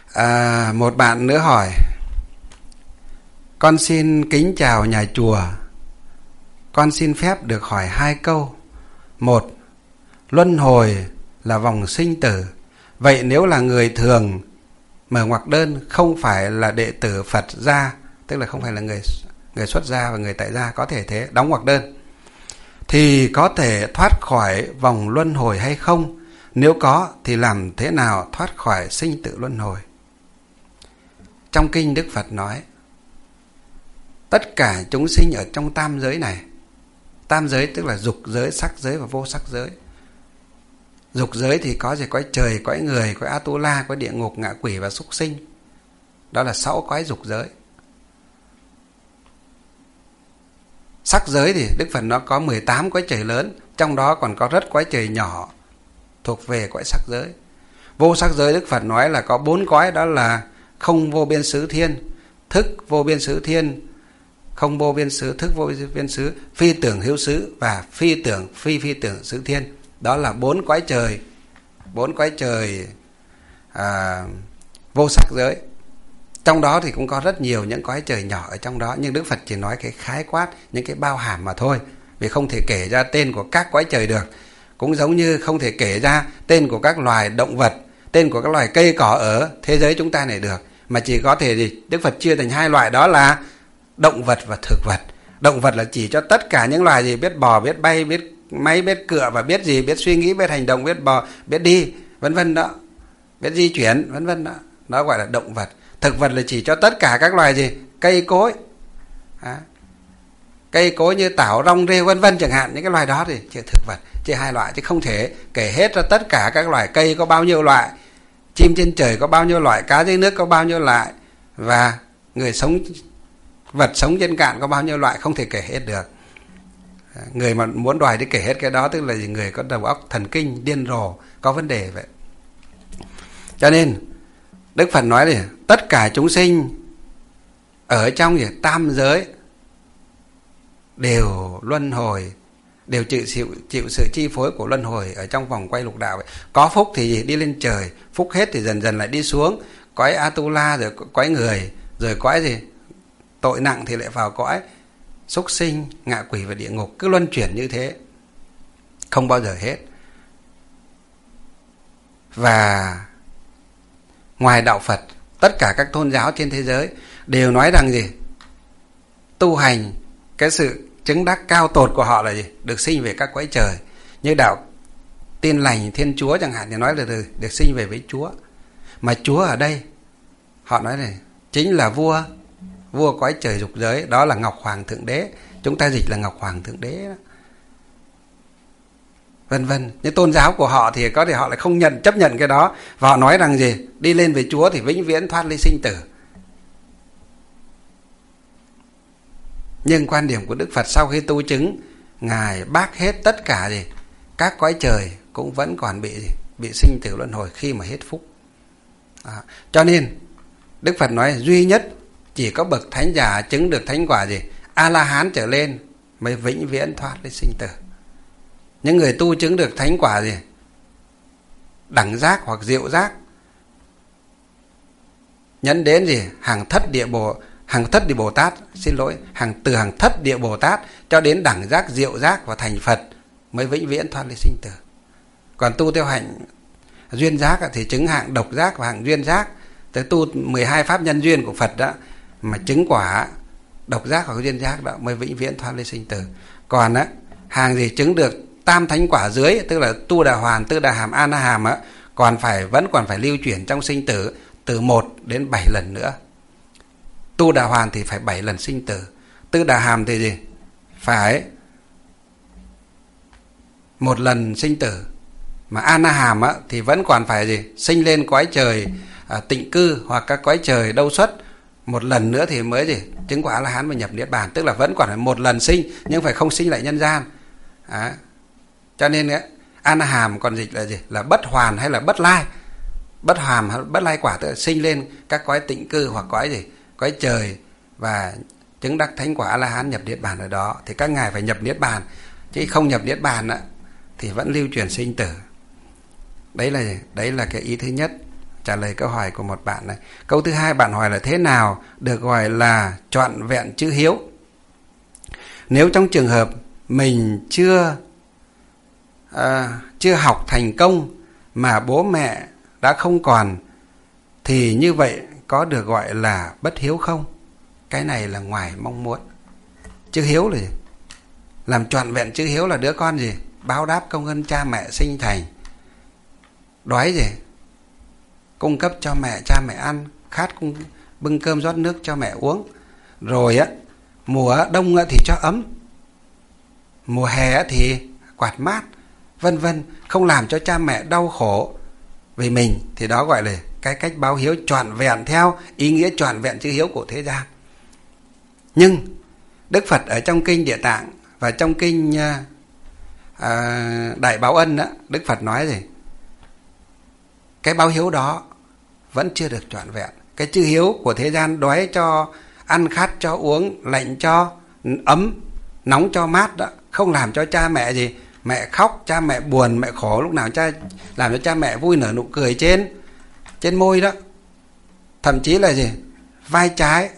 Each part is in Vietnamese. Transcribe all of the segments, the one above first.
Một bạn nữa hỏi: con xin kính chào nhà chùa, con xin phép được hỏi 2 câu. 1. Luân hồi là vòng sinh tử. Vậy nếu là người thường mở ngoặc đơn, không phải là đệ tử Phật gia, tức là không phải là người xuất gia và người tại gia, có thể thế, đóng ngoặc đơn, thì có thể thoát khỏi vòng luân hồi hay không? Nếu có thì làm thế nào thoát khỏi sinh tử luân hồi? Trong kinh Đức Phật nói tất cả chúng sinh ở trong tam giới này. Tam giới tức là dục giới, sắc giới và vô sắc giới. Dục giới thì có gì? Cõi trời, cõi người, cõi Atula, cõi địa ngục, ngạ quỷ và súc sinh. Đó là 6 cõi dục giới. Sắc giới thì Đức Phật nó có 18 cõi trời lớn, trong đó còn có rất cõi trời nhỏ thuộc về cõi sắc giới. Vô sắc giới Đức Phật nói là có 4 cõi, đó là không vô biên xứ thiên, thức vô biên xứ thiên, không vô biên xứ, thức vô biên xứ, phi tưởng hữu xứ và phi tưởng phi tưởng xứ thiên. Đó là 4 cõi trời, 4 cõi trời vô sắc giới. Trong đó thì cũng có rất nhiều những cõi trời nhỏ ở trong đó, nhưng Đức Phật chỉ nói cái khái quát, những cái bao hàm mà thôi, vì không thể kể ra tên của các cõi trời được. Cũng giống như không thể kể ra tên của các loài động vật, tên của các loài cây cỏ ở thế giới chúng ta này được, mà chỉ có thể gì? Đức Phật chia thành 2 loại, đó là động vật và thực vật. Động vật là chỉ cho tất cả những loài gì? Biết bò, biết bay, biết máy, biết cựa và biết gì? Biết suy nghĩ, biết hành động, biết bò, biết đi, vân vân đó, biết di chuyển, vân vân đó. Đó gọi là động vật. Thực vật là chỉ cho tất cả các loài gì? Cây cối, cây cối như tảo, rong, rêu, vân vân chẳng hạn. Những cái loài đó thì chỉ thực vật, chỉ 2 loại, chứ không thể kể hết ra tất cả các loài. Cây có bao nhiêu loại, chim trên trời có bao nhiêu loại, cá dưới nước có bao nhiêu loại, và người sống, vật sống trên cạn có bao nhiêu loại, không thể kể hết được. Người mà muốn đòi đi kể hết cái đó tức là người có đầu óc thần kinh điên rồ, có vấn đề vậy. Cho nên Đức Phật nói là tất cả chúng sinh ở trong tam giới đều luân hồi, đều chịu sự chi phối của luân hồi ở trong vòng quay lục đạo vậy. Có phúc thì đi lên trời, phúc hết thì dần dần lại đi xuống cõi Atula, rồi cõi người, rồi cõi gì tội nặng thì lại vào cõi súc sinh, ngạ quỷ và địa ngục, cứ luân chuyển như thế không bao giờ hết. Và ngoài đạo Phật, tất cả các tôn giáo trên thế giới đều nói rằng gì? Tu hành, cái sự chứng đắc cao tột của họ là gì? Được sinh về các cõi trời. Như đạo Tin Lành Thiên Chúa chẳng hạn thì nói là được sinh về với Chúa. Mà Chúa ở đây họ nói này chính là vua cõi trời dục giới, đó là Ngọc Hoàng Thượng Đế. Chúng ta dịch là Ngọc Hoàng Thượng Đế đó. Vân vân. Nhưng tôn giáo của họ thì có thể họ lại không chấp nhận cái đó, và họ nói rằng gì? Đi lên với Chúa thì vĩnh viễn thoát ly sinh tử. Nhưng quan điểm của Đức Phật sau khi tu chứng, Ngài bác hết tất cả gì? Các cõi trời cũng vẫn còn bị sinh tử luân hồi khi mà hết phúc. Cho nên Đức Phật nói duy nhất chỉ có bậc thánh giả chứng được thánh quả gì? A-la-hán trở lên mới vĩnh viễn thoát ly sinh tử. Những người tu chứng được thánh quả gì? Đẳng giác hoặc diệu giác, nhấn đến gì? Hàng thất địa Bồ Tát, từ hàng thất địa Bồ Tát cho đến đẳng giác, diệu giác và thành Phật mới vĩnh viễn thoát ly sinh tử. Còn tu theo hạnh duyên giác thì chứng hạng độc giác và hạng duyên giác, tới tu 12 pháp nhân duyên của Phật đó, mà chứng quả độc giác hoặc duyên giác đó mới vĩnh viễn thoát ly sinh tử. Còn hàng gì chứng được tam thánh quả dưới, tức là tu đà hoàn, tư đà hàm, a na hàm vẫn còn phải lưu chuyển trong sinh tử từ 1 đến 7 lần nữa. Tu đà hoàn thì phải 7 lần sinh tử, tư đà hàm thì gì? Phải 1 lần sinh tử, mà a na hàm thì vẫn còn phải gì? Sinh lên cõi trời tịnh cư hoặc các cõi trời đâu xuất 1 lần nữa thì mới gì? Chứng quả A-la-hán và nhập niết bàn, tức là vẫn còn phải 1 lần sinh, nhưng phải không sinh lại nhân gian. Cho nên a na hàm còn dịch là gì? Là bất hoàn hay là bất lai. Bất hàm hay bất lai quả, tức là sinh lên các cõi tịnh cư hoặc cõi gì? Cõi trời và chứng đắc thánh quả A-la-hán nhập niết bàn ở đó, thì các ngài phải nhập niết bàn, chứ không nhập niết bàn thì vẫn lưu truyền sinh tử. Đấy là cái ý thứ nhất. trả lời câu hỏi của một bạn này. Câu thứ hai bạn hỏi là thế nào được gọi là trọn vẹn chữ hiếu? Nếu trong trường hợp mình chưa học thành công mà bố mẹ đã không còn, thì như vậy có được gọi là bất hiếu không? Cái này là ngoài mong muốn. Chữ hiếu là gì? Làm trọn vẹn chữ hiếu là đứa con gì? Báo đáp công ơn cha mẹ sinh thành. Đói gì? Cung cấp cho mẹ, cha mẹ ăn. Khát cũng bưng cơm rót nước cho mẹ uống. Rồi á, mùa đông thì cho ấm, mùa hè thì quạt mát, vân vân. Không làm cho cha mẹ đau khổ vì mình, thì đó gọi là cái cách báo hiếu trọn vẹn theo ý nghĩa trọn vẹn chữ hiếu của thế gian. Nhưng Đức Phật ở trong kinh Địa Tạng và trong kinh Đại Báo Ân đó, Đức Phật nói gì? Cái báo hiếu đó vẫn chưa được trọn vẹn. Cái chữ hiếu của thế gian đói cho ăn, khát cho uống, lạnh cho ấm, nóng cho mát đó, không làm cho cha mẹ gì? Mẹ khóc, cha mẹ buồn, mẹ khổ, lúc nào làm cho cha mẹ vui nở nụ cười trên môi đó. Thậm chí là gì? Vai trái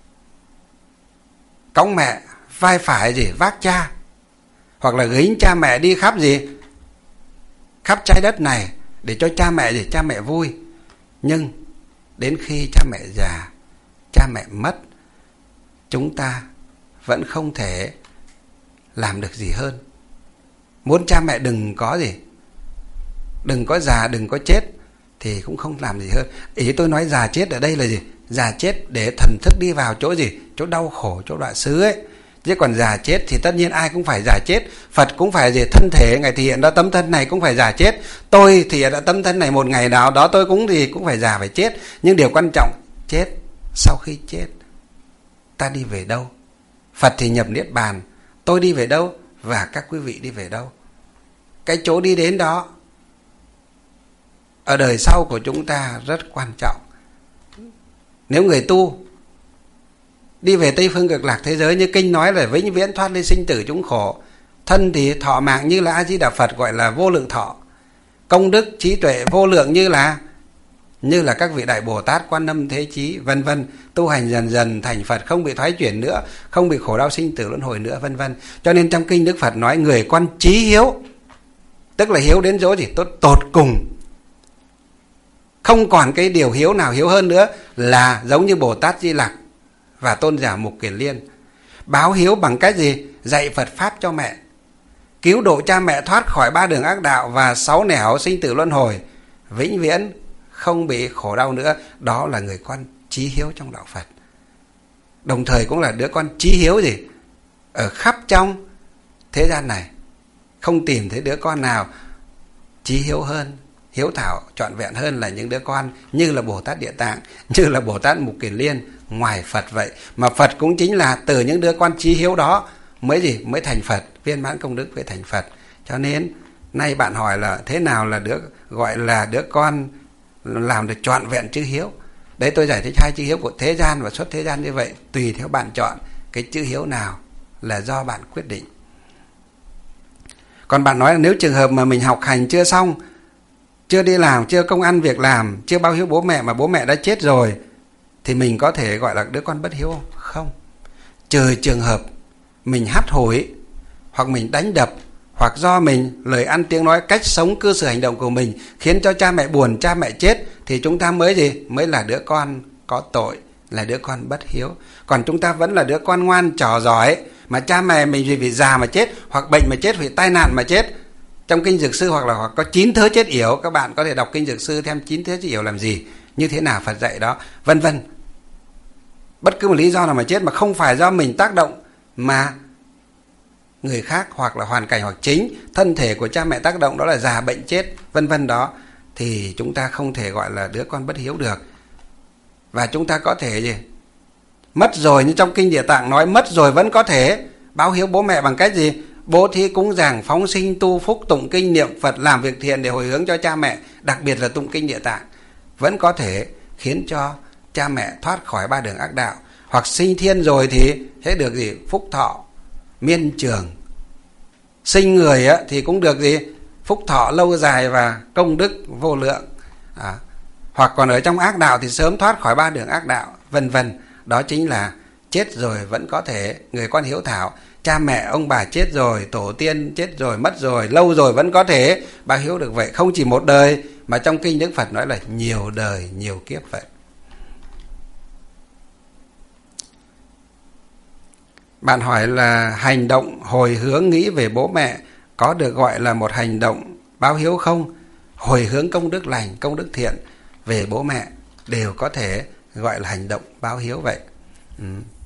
cõng mẹ, vai phải gì? Vác cha. Hoặc là gánh cha mẹ đi khắp gì? Khắp trái đất này để cho cha mẹ gì? Cha mẹ vui. Nhưng đến khi cha mẹ già, cha mẹ mất, chúng ta vẫn không thể làm được gì hơn. Muốn cha mẹ đừng có gì? Đừng có già, đừng có chết thì cũng không làm gì hơn. Ý tôi nói già chết ở đây là gì? Già chết để thần thức đi vào chỗ gì? Chỗ đau khổ, chỗ đoạn xứ ấy. Chứ còn già chết thì tất nhiên ai cũng phải già chết. Phật cũng phải gì? Thân thể Ngài thể hiện ra tấm thân này cũng phải già chết. Tôi thì đã tấm thân này một ngày nào đó tôi cũng phải già phải chết. Nhưng điều quan trọng, chết, sau khi chết ta đi về đâu? Phật thì nhập Niết Bàn, tôi đi về đâu? Và các quý vị đi về đâu? Cái chỗ đi đến đó ở đời sau của chúng ta rất quan trọng. Nếu người tu đi về Tây Phương Cực Lạc thế giới, như kinh nói là vĩnh viễn thoát ly sinh tử chúng khổ. Thân thì thọ mạng như là A Di Đà Phật gọi là vô lượng thọ. Công đức trí tuệ vô lượng như là các vị đại Bồ Tát, Quan Âm, Thế Chí, vân vân. Tu hành dần dần thành Phật, không bị thoái chuyển nữa, không bị khổ đau sinh tử luân hồi nữa, vân vân. Cho nên trong kinh Đức Phật nói người con chí hiếu, tức là hiếu đến chỗ gì? Tột cùng. Không còn cái điều hiếu nào hiếu hơn nữa, là giống như Bồ Tát Di Lặc và tôn giả Mục Kiền Liên. Báo hiếu bằng cách gì? Dạy Phật Pháp cho mẹ, cứu độ cha mẹ thoát khỏi 3 đường ác đạo và 6 nẻo sinh tử luân hồi, vĩnh viễn không bị khổ đau nữa. Đó là người con chí hiếu trong đạo Phật. Đồng thời cũng là đứa con chí hiếu gì? Ở khắp trong thế gian này không tìm thấy đứa con nào chí hiếu hơn, hiếu thảo trọn vẹn hơn là những đứa con như là Bồ Tát Địa Tạng, như là Bồ Tát Mục Kiền Liên ngoài Phật vậy. Mà Phật cũng chính là từ những đứa con chí hiếu đó mới thành Phật, viên mãn công đức mới thành Phật. Cho nên nay bạn hỏi là thế nào là gọi là đứa con làm được trọn vẹn chữ hiếu. Đấy, tôi giải thích 2 chữ hiếu của thế gian và xuất thế gian như vậy. Tùy theo bạn chọn cái chữ hiếu nào là do bạn quyết định. Còn bạn nói là nếu trường hợp mà mình học hành chưa xong, chưa đi làm, chưa công ăn việc làm, chưa báo hiếu bố mẹ mà bố mẹ đã chết rồi, thì mình có thể gọi là đứa con bất hiếu không? Không. Trừ trường hợp mình hắt hủi, hoặc mình đánh đập, hoặc do mình lời ăn tiếng nói, cách sống cư xử hành động của mình khiến cho cha mẹ buồn, cha mẹ chết, thì chúng ta mới là đứa con có tội, là đứa con bất hiếu. Còn chúng ta vẫn là đứa con ngoan trò giỏi, mà cha mẹ mình vì già mà chết, hoặc bệnh mà chết, vì tai nạn mà chết. Trong kinh Dược Sư hoặc có 9 thớ chết yểu, các bạn có thể đọc kinh Dược Sư thêm 9 thớ chết yểu làm gì, như thế nào Phật dạy đó, vân vân. Bất cứ một lý do nào mà chết mà không phải do mình tác động, mà người khác hoặc là hoàn cảnh hoặc chính thân thể của cha mẹ tác động, đó là già bệnh chết, vân vân đó, thì chúng ta không thể gọi là đứa con bất hiếu được. Và chúng ta có thể gì? Mất rồi, như trong kinh Địa Tạng nói, mất rồi vẫn có thể báo hiếu bố mẹ bằng cách gì? Bố thí cúng dường, phóng sinh, tu phúc, tụng kinh, niệm Phật, làm việc thiện để hồi hướng cho cha mẹ, đặc biệt là tụng kinh Địa Tạng, vẫn có thể khiến cho cha mẹ thoát khỏi 3 đường ác đạo. Hoặc sinh thiên rồi thì sẽ được gì? Phúc thọ miên trường. Sinh người thì cũng được gì? Phúc thọ lâu dài và công đức vô lượng. Hoặc hoặc còn ở trong ác đạo thì sớm thoát khỏi 3 đường ác đạo, vân vân. Đó chính là chết rồi vẫn có thể, người con hiếu thảo, cha mẹ ông bà chết rồi, tổ tiên chết rồi, mất rồi, lâu rồi vẫn có thể báo hiếu được vậy. Không chỉ một đời, mà trong kinh Đức Phật nói là nhiều đời, nhiều kiếp vậy. Bạn hỏi là hành động hồi hướng nghĩ về bố mẹ có được gọi là một hành động báo hiếu không? Hồi hướng công đức lành, công đức thiện về bố mẹ đều có thể gọi là hành động báo hiếu vậy.